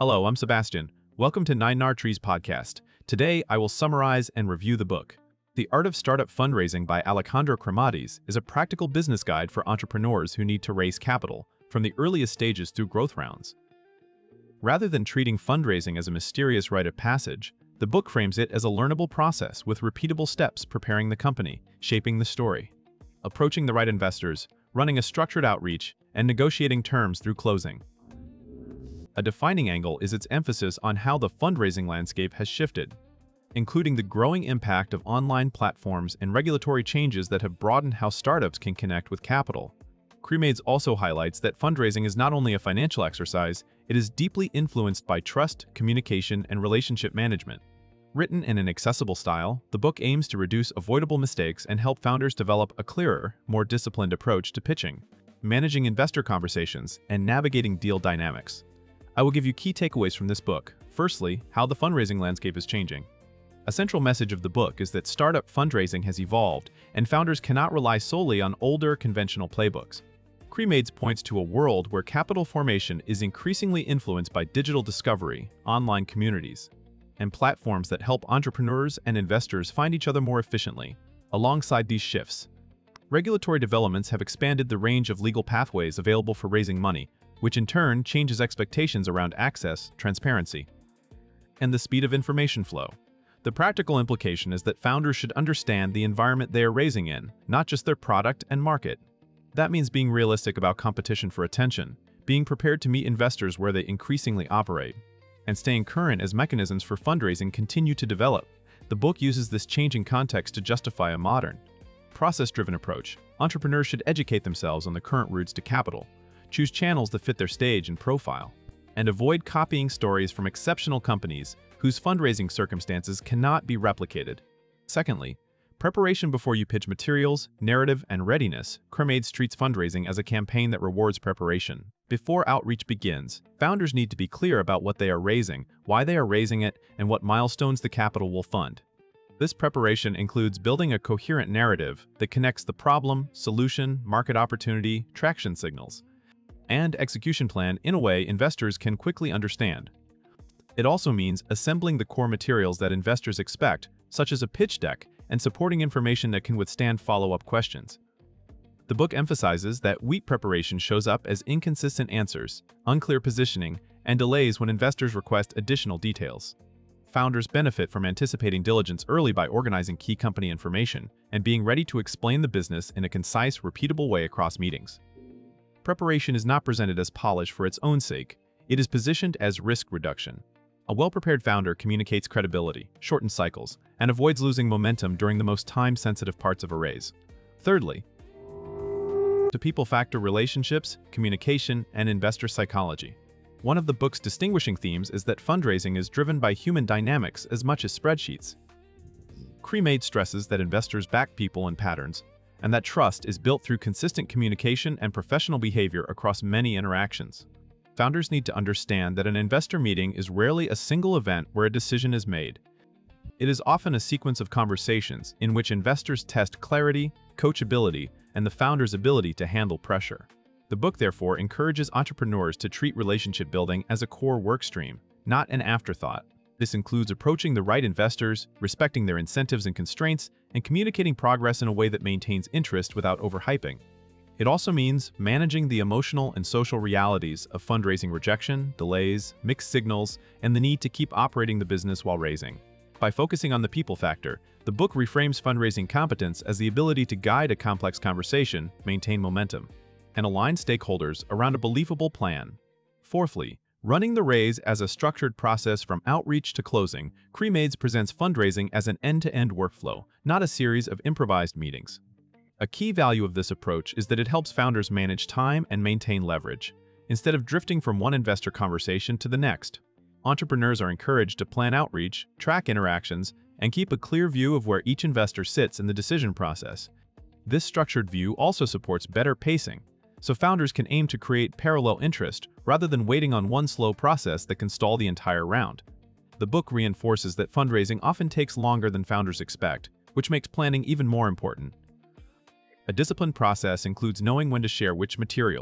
Hello, I'm Sebastian. Welcome to Nine Nar Trees podcast. Today, I will summarize and review the book. The Art of Startup Fundraising by Alejandro Cremades is a practical business guide for entrepreneurs who need to raise capital, from the earliest stages through growth rounds. Rather than treating fundraising as a mysterious rite of passage, the book frames it as a learnable process with repeatable steps preparing the company, shaping the story, approaching the right investors, running a structured outreach, and negotiating terms through closing. A defining angle is its emphasis on how the fundraising landscape has shifted, including the growing impact of online platforms and regulatory changes that have broadened how startups can connect with capital. Cremades also highlights that fundraising is not only a financial exercise, it is deeply influenced by trust, communication, and relationship management. Written in an accessible style, the book aims to reduce avoidable mistakes and help founders develop a clearer, more disciplined approach to pitching, managing investor conversations, and navigating deal dynamics. I will give you key takeaways from this book. Firstly, how the fundraising landscape is changing. A central message of the book is that startup fundraising has evolved, and founders cannot rely solely on older, conventional playbooks. Cremades points to a world where capital formation is increasingly influenced by digital discovery, online communities, and platforms that help entrepreneurs and investors find each other more efficiently. Alongside these shifts, regulatory developments have expanded the range of legal pathways available for raising money, which in turn changes expectations around access, transparency, and the speed of information flow. The practical implication is that founders should understand the environment they are raising in, not just their product and market. That means being realistic about competition for attention, being prepared to meet investors where they increasingly operate, and staying current as mechanisms for fundraising continue to develop. The book uses this changing context to justify a modern, process-driven approach. Entrepreneurs should educate themselves on the current routes to capital, choose channels that fit their stage and profile, and avoid copying stories from exceptional companies whose fundraising circumstances cannot be replicated. Secondly, preparation before you pitch materials, narrative, and readiness. Cremades treats fundraising as a campaign that rewards preparation. Before outreach begins, founders need to be clear about what they are raising, why they are raising it, and what milestones the capital will fund. This preparation includes building a coherent narrative that connects the problem, solution, market opportunity, traction signals, and execution plan in a way investors can quickly understand. It also means assembling the core materials that investors expect, such as a pitch deck, and supporting information that can withstand follow-up questions. The book emphasizes that weak preparation shows up as inconsistent answers, unclear positioning, and delays when investors request additional details. Founders benefit from anticipating diligence early by organizing key company information and being ready to explain the business in a concise, repeatable way across meetings. Preparation is not presented as polish for its own sake. It is positioned as risk reduction. A well-prepared founder communicates credibility, shortens cycles, and avoids losing momentum during the most time-sensitive parts of a raise. Thirdly, to people factor relationships, communication, and investor psychology. One of the book's distinguishing themes is that fundraising is driven by human dynamics as much as spreadsheets. Cremades stresses that investors back people and patterns, and that trust is built through consistent communication and professional behavior across many interactions. Founders need to understand that an investor meeting is rarely a single event where a decision is made. It is often a sequence of conversations in which investors test clarity, coachability, and the founder's ability to handle pressure. The book, therefore, encourages entrepreneurs to treat relationship building as a core workstream, not an afterthought. This includes approaching the right investors, respecting their incentives and constraints, and communicating progress in a way that maintains interest without overhyping. It also means managing the emotional and social realities of fundraising rejection, delays, mixed signals, and the need to keep operating the business while raising. By focusing on the people factor, the book reframes fundraising competence as the ability to guide a complex conversation, maintain momentum, and align stakeholders around a believable plan. Fourthly, running the raise as a structured process from outreach to closing, Cremades presents fundraising as an end-to-end workflow, not a series of improvised meetings. A key value of this approach is that it helps founders manage time and maintain leverage, instead of drifting from one investor conversation to the next. Entrepreneurs are encouraged to plan outreach, track interactions, and keep a clear view of where each investor sits in the decision process. This structured view also supports better pacing, so founders can aim to create parallel interest rather than waiting on one slow process that can stall the entire round. The book reinforces that fundraising often takes longer than founders expect, which makes planning even more important. A disciplined process includes knowing when to share which materials,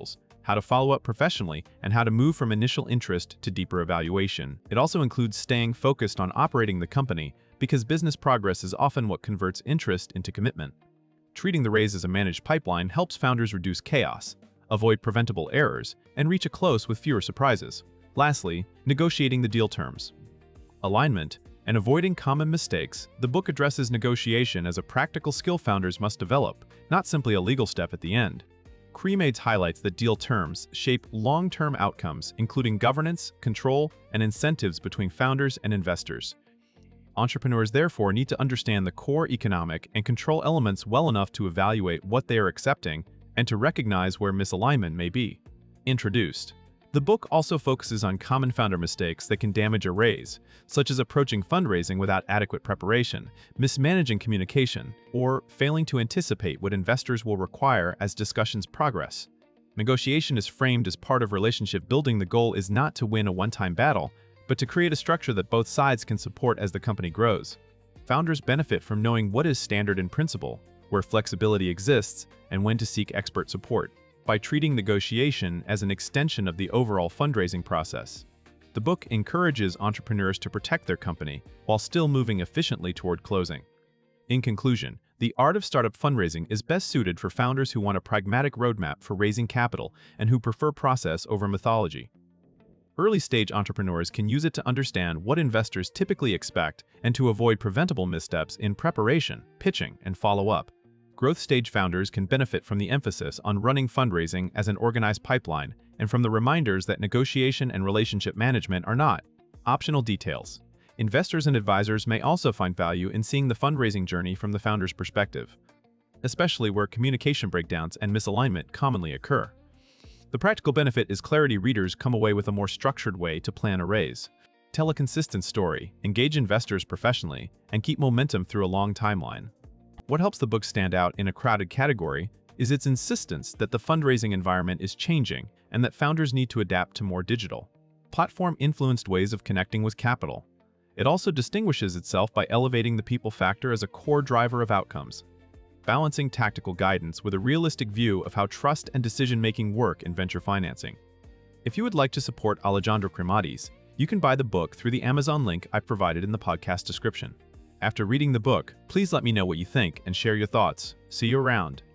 how to follow up professionally, and how to move from initial interest to deeper evaluation. It also includes staying focused on operating the company, because business progress is often what converts interest into commitment. Treating the raise as a managed pipeline helps founders reduce chaos, avoid preventable errors, and reach a close with fewer surprises. Lastly, negotiating the deal terms. Alignment and avoiding common mistakes, the book addresses negotiation as a practical skill founders must develop, not simply a legal step at the end. Cremades highlights that deal terms shape long-term outcomes, including governance, control, and incentives between founders and investors. Entrepreneurs therefore need to understand the core economic and control elements well enough to evaluate what they are accepting and to recognize where misalignment may be. Introduced. The book also focuses on common founder mistakes that can damage a raise, such as approaching fundraising without adequate preparation, mismanaging communication, or failing to anticipate what investors will require as discussions progress. Negotiation is framed as part of relationship building. The goal is not to win a one-time battle, but to create a structure that both sides can support as the company grows. Founders benefit from knowing what is standard in principle, where flexibility exists, and when to seek expert support, by treating negotiation as an extension of the overall fundraising process. The book encourages entrepreneurs to protect their company while still moving efficiently toward closing. In conclusion, The Art of Startup Fundraising is best suited for founders who want a pragmatic roadmap for raising capital and who prefer process over mythology. Early-stage entrepreneurs can use it to understand what investors typically expect and to avoid preventable missteps in preparation, pitching, and follow-up. Growth-stage founders can benefit from the emphasis on running fundraising as an organized pipeline and from the reminders that negotiation and relationship management are not optional details. Investors and advisors may also find value in seeing the fundraising journey from the founder's perspective, especially where communication breakdowns and misalignment commonly occur. The practical benefit is clarity. Readers come away with a more structured way to plan a raise. Tell a consistent story, engage investors professionally, and keep momentum through a long timeline. What helps the book stand out in a crowded category is its insistence that the fundraising environment is changing and that founders need to adapt to more digital, platform-influenced ways of connecting with capital. It also distinguishes itself by elevating the people factor as a core driver of outcomes, balancing tactical guidance with a realistic view of how trust and decision-making work in venture financing. If you would like to support Alejandro Cremades, you can buy the book through the Amazon link I provided in the podcast description. After reading the book, please let me know what you think and share your thoughts. See you around.